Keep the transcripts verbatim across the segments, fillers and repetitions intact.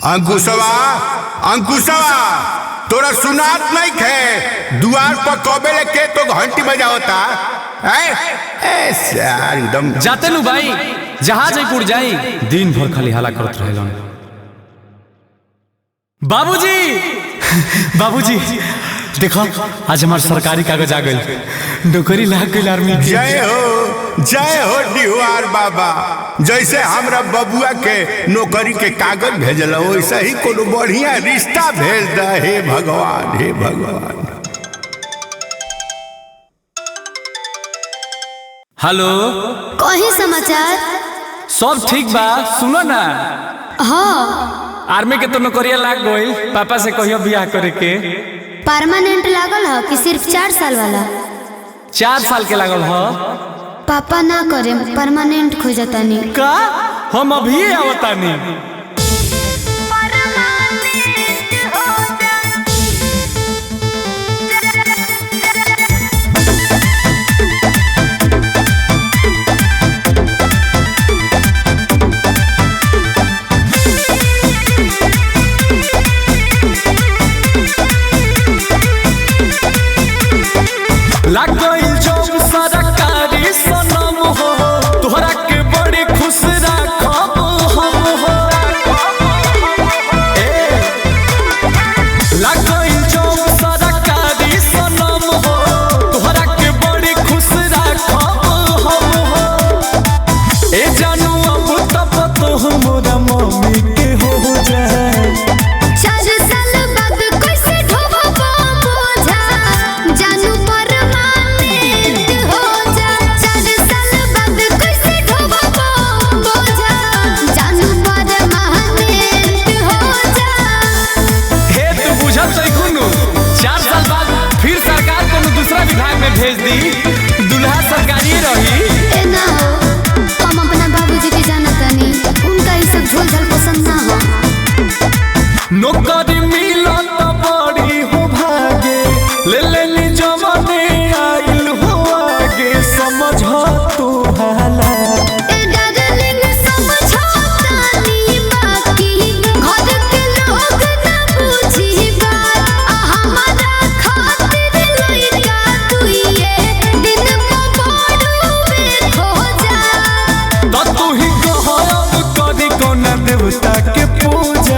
अंकुशवा अंकुशवा तोरा सुनात नहीं खे दुआर पर कबे लेके तो घंटी बजावता है एकदम जाते नु भाई जहाज पुर जाई दिन भर खाली हाला करत रहेलन। बाबूजी बाबूजी देखो आज हमार सरकारी कागज आ गइल, नौकरी लाग गइल आर्मी। जय हो जय हो डिहुआर बाबा, जैसे हमरा बबुआ के नौकरी के कागज भेजल वैसे ही कोनो बढ़िया रिश्ता भेज दे। हे भगवान हे भगवान। हेलो कहीं समाचार सब ठीक बा? सुनो ना, हाँ आर्मी के तो नौकरिया लाग गइल, पापा से कहियो बियाह करे के। परमानेंट लागल है कि सिर्फ चार साल वाला? चार साल के लागल हो। पापा ना करे परमानेंट खोजतानी का हम अभी आवतानी। लाग गइल जब सरकारी सनम हो, तोहरा के बड़ी खुश राखब हम हो। ए लाग गइल जब सरकारी सनम हो, तोहरा के बड़ी खुश राखब हम हो। ए जानू अब तब तो हमरा मम्मी के हो जाए। भेज दी दुल्हा सरकारी रही। ए ना हो, हम अपना बाबूजी के जानतानी, उनका ये सब झोल झाल पसंद ना हो। नौकरी मिलत बड़ी हो भागे, ले ले ली जमाने आइल हो आगे, समझ तू हाला। ए डार्लिंग समझतानी बाकी घर के लोग ना बुझी बात, आ हमारा खातिर लइका तू ये दिन पबड़ुए खो जा। तो तू ही कहब करी कोना देवता के पूजा।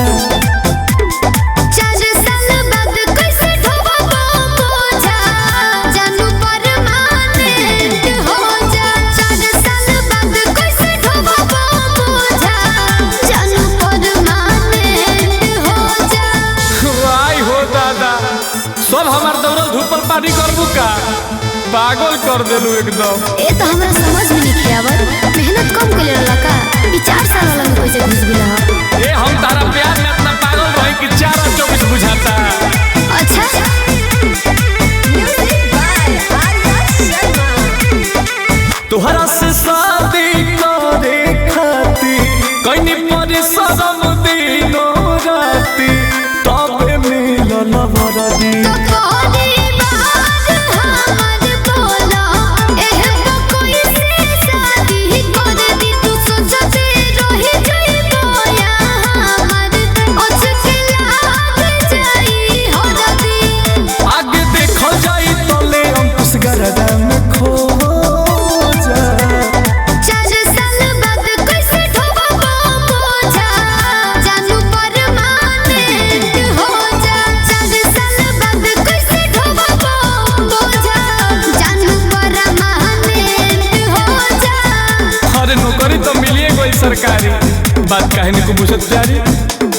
चार साल बाद कैसे ढोबो बोझा, जानू परमानेंट हो जा। चार साल बाद कैसे ढोबो बोझा, जानू परमानेंट हो जा। आई हो दादा, सब हमार दौड़ल धूपल पानी करबू का? पागल कर देलू एकदम। ए तो हमरा समझ में नहीं आवत, मेहनत कम कइले रहला का? ई चार साल वाला में कैसे घुस गेला ह? ए हम तारा प्यार में इतना पागल रही कि चार और चौबीस बुझाता। अच्छा म्यूजिक बाय आर्या शर्मा। तोहरा से शादी करे खाती कइनी परिश्रम दिनो राती, तबे मिलल वरदी। तो कोरी बात हमर बोला, एह कोई से शादी कर दी, तू सोचते रही जइबो या हमर अचके लाग जाई हरदी। आगे देखो जाई तले अंकुश गरदा में खो जा। चार साल बाद कैसे ढोबो बोझा, जानू परमानेंट हो जा। चार साल बाद कैसे ढोबो बोझा, जानू परमानेंट हो जा। अरे नौकरी तो मिलिए गई सरकारी, बात काहे नहीं को बुझत प्यारी।